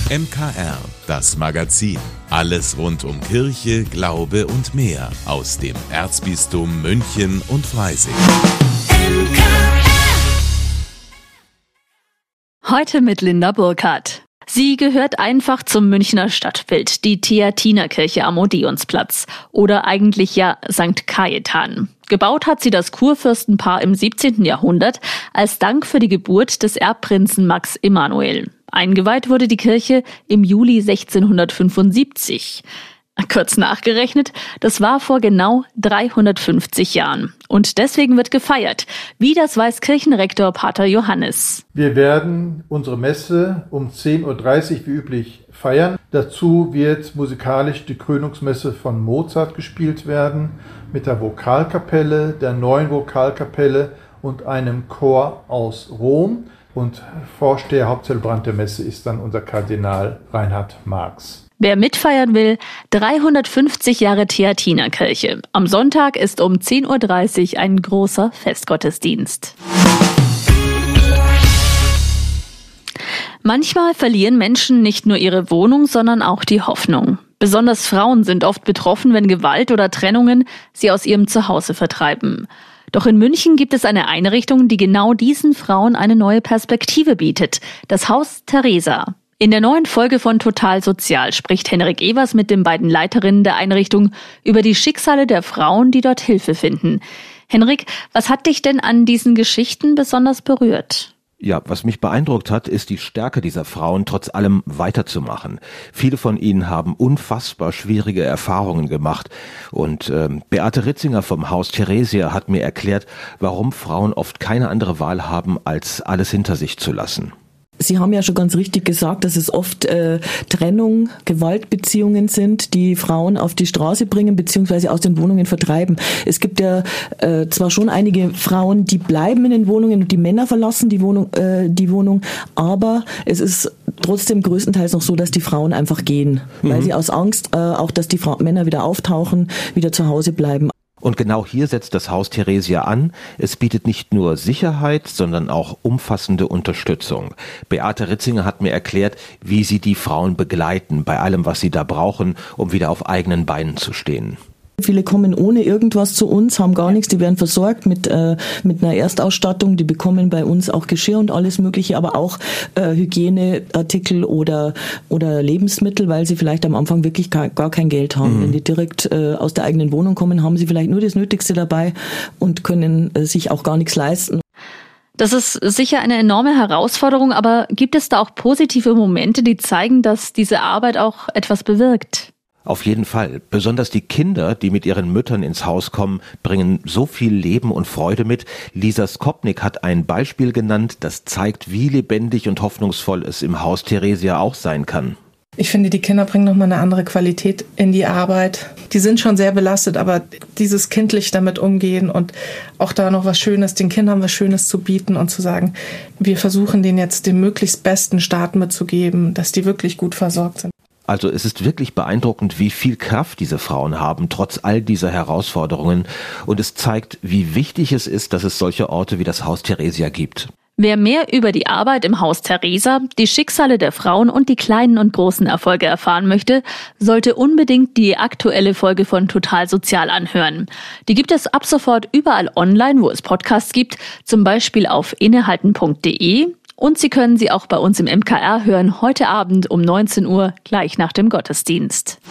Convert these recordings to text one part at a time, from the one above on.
MKR, das Magazin. Alles rund um Kirche, Glaube und mehr aus dem Erzbistum München und Freising. Heute mit Linda Burkhardt. Sie gehört einfach zum Münchner Stadtbild, die Theatinerkirche am Odeonsplatz oder eigentlich ja St. Cajetan. Gebaut hat sie das Kurfürstenpaar im 17. Jahrhundert als Dank für die Geburt des Erbprinzen Max Emanuel. Eingeweiht wurde die Kirche im Juli 1675. Kurz nachgerechnet, das war vor genau 350 Jahren. Und deswegen wird gefeiert, wie das weiß Kirchenrektor Pater Johannes. Wir werden unsere Messe um 10.30 Uhr wie üblich feiern. Dazu wird musikalisch die Krönungsmesse von Mozart gespielt werden, mit der Vokalkapelle, der neuen Vokalkapelle und einem Chor aus Rom. Und Vorsteher, Hauptzelebrant der Messe ist dann unser Kardinal Reinhard Marx. Wer mitfeiern will, 350 Jahre Theatinerkirche. Am Sonntag ist um 10.30 Uhr ein großer Festgottesdienst. Manchmal verlieren Menschen nicht nur ihre Wohnung, sondern auch die Hoffnung. Besonders Frauen sind oft betroffen, wenn Gewalt oder Trennungen sie aus ihrem Zuhause vertreiben. Doch in München gibt es eine Einrichtung, die genau diesen Frauen eine neue Perspektive bietet. Das Haus Theresa. In der neuen Folge von Total Sozial spricht Henrik Evers mit den beiden Leiterinnen der Einrichtung über die Schicksale der Frauen, die dort Hilfe finden. Henrik, was hat dich denn an diesen Geschichten besonders berührt? Ja, was mich beeindruckt hat, ist die Stärke dieser Frauen, trotz allem weiterzumachen. Viele von ihnen haben unfassbar schwierige Erfahrungen gemacht. Und Beate Ritzinger vom Haus Theresia hat mir erklärt, warum Frauen oft keine andere Wahl haben, als alles hinter sich zu lassen. Sie haben ja schon ganz richtig gesagt, dass es oft Trennung, Gewaltbeziehungen sind, die Frauen auf die Straße bringen bzw. aus den Wohnungen vertreiben. Es gibt ja zwar schon einige Frauen, die bleiben in den Wohnungen und die Männer verlassen die Wohnung, aber es ist trotzdem größtenteils noch so, dass die Frauen einfach gehen, weil sie aus Angst auch, dass die Männer wieder auftauchen, wieder zu Hause bleiben. Und genau hier setzt das Haus Theresia an. Es bietet nicht nur Sicherheit, sondern auch umfassende Unterstützung. Beate Ritzinger hat mir erklärt, wie sie die Frauen begleiten bei allem, was sie da brauchen, um wieder auf eigenen Beinen zu stehen. Viele kommen ohne irgendwas zu uns, haben gar nichts, die werden versorgt mit einer Erstausstattung, die bekommen bei uns auch Geschirr und alles Mögliche, aber auch Hygieneartikel oder Lebensmittel, weil sie vielleicht am Anfang wirklich gar kein Geld haben. Wenn die direkt aus der eigenen Wohnung kommen, haben sie vielleicht nur das Nötigste dabei und können sich auch gar nichts leisten. Das ist sicher eine enorme Herausforderung, aber gibt es da auch positive Momente, die zeigen, dass diese Arbeit auch etwas bewirkt? Auf jeden Fall. Besonders die Kinder, die mit ihren Müttern ins Haus kommen, bringen so viel Leben und Freude mit. Lisa Skopnik hat ein Beispiel genannt, das zeigt, wie lebendig und hoffnungsvoll es im Haus Theresia auch sein kann. Ich finde, die Kinder bringen nochmal eine andere Qualität in die Arbeit. Die sind schon sehr belastet, aber dieses kindlich damit umgehen und auch da noch was Schönes, den Kindern was Schönes zu bieten und zu sagen, wir versuchen denen jetzt den möglichst besten Start mitzugeben, dass die wirklich gut versorgt sind. Also es ist wirklich beeindruckend, wie viel Kraft diese Frauen haben, trotz all dieser Herausforderungen. Und es zeigt, wie wichtig es ist, dass es solche Orte wie das Haus Theresia gibt. Wer mehr über die Arbeit im Haus Theresa, die Schicksale der Frauen und die kleinen und großen Erfolge erfahren möchte, sollte unbedingt die aktuelle Folge von Total Sozial anhören. Die gibt es ab sofort überall online, wo es Podcasts gibt, zum Beispiel auf innehalten.de. Und Sie können sie auch bei uns im MKR hören, heute Abend um 19 Uhr, gleich nach dem Gottesdienst.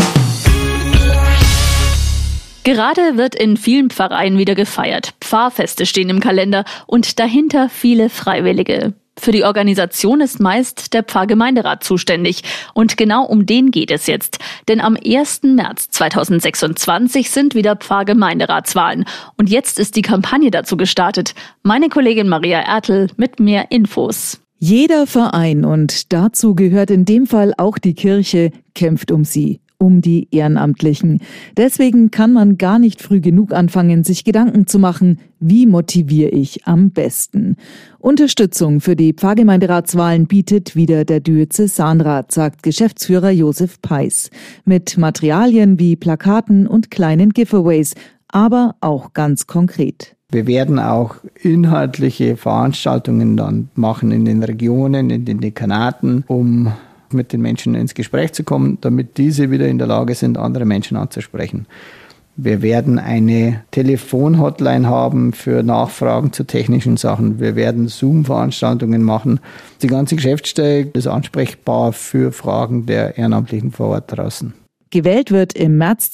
Gerade wird in vielen Pfarreien wieder gefeiert. Pfarrfeste stehen im Kalender und dahinter viele Freiwillige. Für die Organisation ist meist der Pfarrgemeinderat zuständig. Und genau um den geht es jetzt. Denn am 1. März 2026 sind wieder Pfarrgemeinderatswahlen. Und jetzt ist die Kampagne dazu gestartet. Meine Kollegin Maria Ertl mit mehr Infos. Jeder Verein, und dazu gehört in dem Fall auch die Kirche, kämpft um sie. Um die Ehrenamtlichen. Deswegen kann man gar nicht früh genug anfangen, sich Gedanken zu machen, wie motiviere ich am besten. Unterstützung für die Pfarrgemeinderatswahlen bietet wieder der Diözesanrat, sagt Geschäftsführer Josef Peiß. Mit Materialien wie Plakaten und kleinen Giveaways, aber auch ganz konkret. Wir werden auch inhaltliche Veranstaltungen dann machen in den Regionen, in den Dekanaten, um mit den Menschen ins Gespräch zu kommen, damit diese wieder in der Lage sind, andere Menschen anzusprechen. Wir werden eine Telefon-Hotline haben für Nachfragen zu technischen Sachen. Wir werden Zoom-Veranstaltungen machen. Die ganze Geschäftsstelle ist ansprechbar für Fragen der Ehrenamtlichen vor Ort draußen. Gewählt wird im März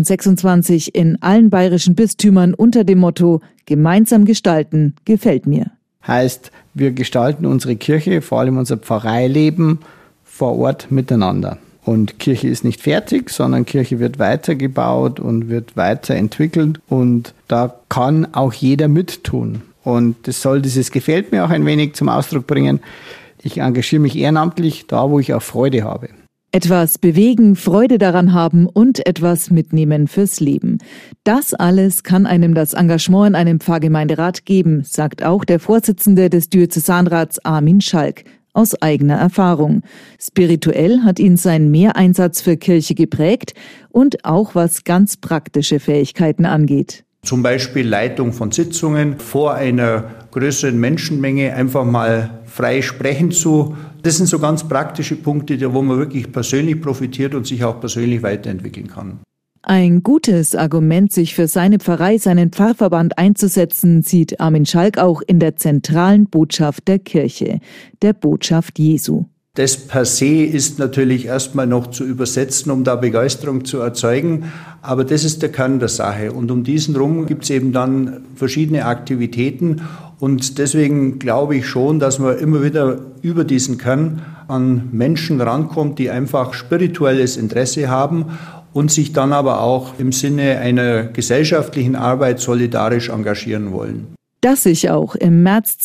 2026 in allen bayerischen Bistümern unter dem Motto Gemeinsam gestalten, gefällt mir. Heißt, wir gestalten unsere Kirche, vor allem unser Pfarreileben vor Ort miteinander. Und Kirche ist nicht fertig, sondern Kirche wird weitergebaut und wird weiterentwickelt. Und da kann auch jeder mittun. Und das soll dieses Gefällt mir auch ein wenig zum Ausdruck bringen. Ich engagiere mich ehrenamtlich da, wo ich auch Freude habe. Etwas bewegen, Freude daran haben und etwas mitnehmen fürs Leben. Das alles kann einem das Engagement in einem Pfarrgemeinderat geben, sagt auch der Vorsitzende des Diözesanrats Armin Schalk. Aus eigener Erfahrung. Spirituell hat ihn sein Mehreinsatz für Kirche geprägt und auch was ganz praktische Fähigkeiten angeht. Zum Beispiel Leitung von Sitzungen vor einer größeren Menschenmenge einfach mal frei sprechen zu. Das sind so ganz praktische Punkte, wo man wirklich persönlich profitiert und sich auch persönlich weiterentwickeln kann. Ein gutes Argument, sich für seine Pfarrei, seinen Pfarrverband einzusetzen, sieht Armin Schalk auch in der zentralen Botschaft der Kirche, der Botschaft Jesu. Das per se ist natürlich erstmal noch zu übersetzen, um da Begeisterung zu erzeugen. Aber das ist der Kern der Sache. Und um diesen rum gibt es eben dann verschiedene Aktivitäten. Und deswegen glaube ich schon, dass man immer wieder über diesen Kern an Menschen rankommt, die einfach spirituelles Interesse haben und sich dann aber auch im Sinne einer gesellschaftlichen Arbeit solidarisch engagieren wollen. Dass sich auch im März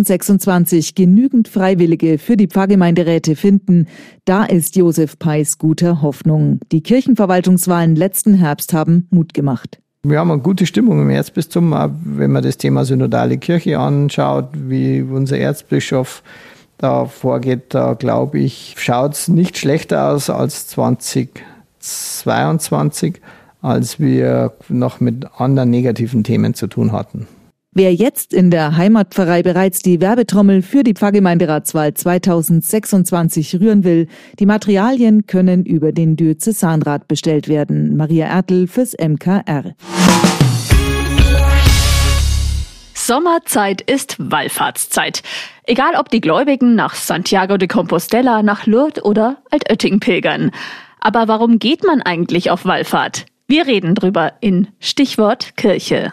2026 genügend Freiwillige für die Pfarrgemeinderäte finden, da ist Josef Peis guter Hoffnung. Die Kirchenverwaltungswahlen letzten Herbst haben Mut gemacht. Wir haben eine gute Stimmung im Erzbistum, wenn man das Thema synodale Kirche anschaut, wie unser Erzbischof da vorgeht, da glaube ich, schaut es nicht schlechter aus als 2022, als wir noch mit anderen negativen Themen zu tun hatten. Wer jetzt in der Heimatpfarrei bereits die Werbetrommel für die Pfarrgemeinderatswahl 2026 rühren will, die Materialien können über den Diözesanrat bestellt werden. Maria Ertl fürs MKR. Sommerzeit ist Wallfahrtszeit. Egal ob die Gläubigen nach Santiago de Compostela, nach Lourdes oder Altötting pilgern. Aber warum geht man eigentlich auf Wallfahrt? Wir reden drüber in Stichwort Kirche.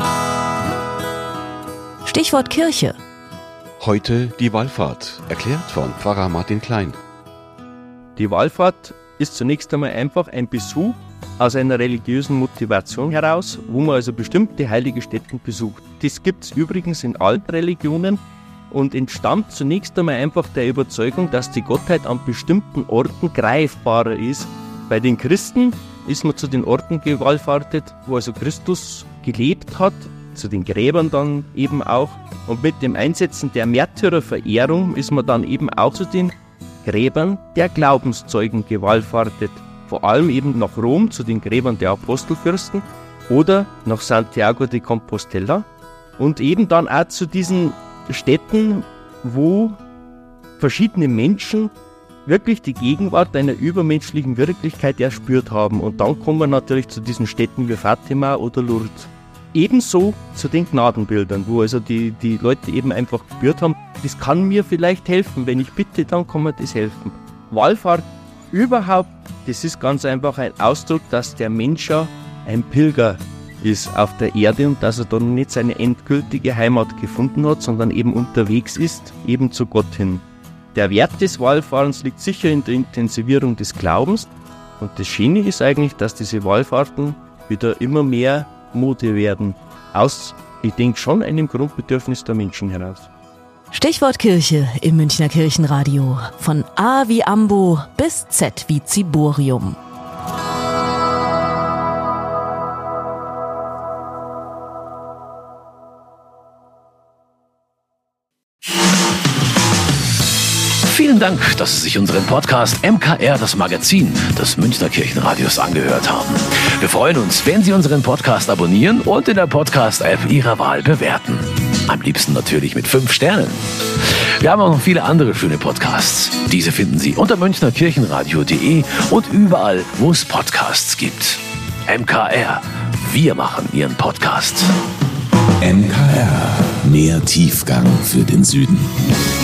Stichwort Kirche. Heute die Wallfahrt, erklärt von Pfarrer Martin Klein. Die Wallfahrt ist zunächst einmal einfach ein Besuch aus einer religiösen Motivation heraus, wo man also bestimmte heilige Stätten besucht. Das gibt es übrigens in allen Religionen und entstammt zunächst einmal einfach der Überzeugung, dass die Gottheit an bestimmten Orten greifbarer ist. Bei den Christen ist man zu den Orten gewallfahrtet, wo also Christus gelebt hat, zu den Gräbern dann eben auch. Und mit dem Einsetzen der Märtyrerverehrung ist man dann eben auch zu den Gräbern der Glaubenszeugen gewallfahrtet. Vor allem eben nach Rom, zu den Gräbern der Apostelfürsten oder nach Santiago de Compostela. Und eben dann auch zu diesen Städten, wo verschiedene Menschen wirklich die Gegenwart einer übermenschlichen Wirklichkeit erspürt haben. Und dann kommen wir natürlich zu diesen Städten wie Fatima oder Lourdes. Ebenso zu den Gnadenbildern, wo also die Leute eben einfach gespürt haben, das kann mir vielleicht helfen, wenn ich bitte, dann kann mir das helfen. Wallfahrt überhaupt, das ist ganz einfach ein Ausdruck, dass der Mensch ja ein Pilger ist auf der Erde und dass er dann nicht seine endgültige Heimat gefunden hat, sondern eben unterwegs ist, eben zu Gott hin. Der Wert des Wallfahrens liegt sicher in der Intensivierung des Glaubens und das Schöne ist eigentlich, dass diese Wallfahrten wieder immer mehr Mode werden, aus, ich denke, schon einem Grundbedürfnis der Menschen heraus. Stichwort Kirche im Münchner Kirchenradio. Von A wie Ambo bis Z wie Ziborium. Vielen Dank, dass Sie sich unseren Podcast MKR, das Magazin des Münchner Kirchenradios, angehört haben. Wir freuen uns, wenn Sie unseren Podcast abonnieren und in der Podcast-App Ihrer Wahl bewerten. Am liebsten natürlich mit 5 Sternen. Wir haben auch noch viele andere schöne Podcasts. Diese finden Sie unter münchnerkirchenradio.de und überall, wo es Podcasts gibt. MKR. Wir machen Ihren Podcast. MKR. Mehr Tiefgang für den Süden.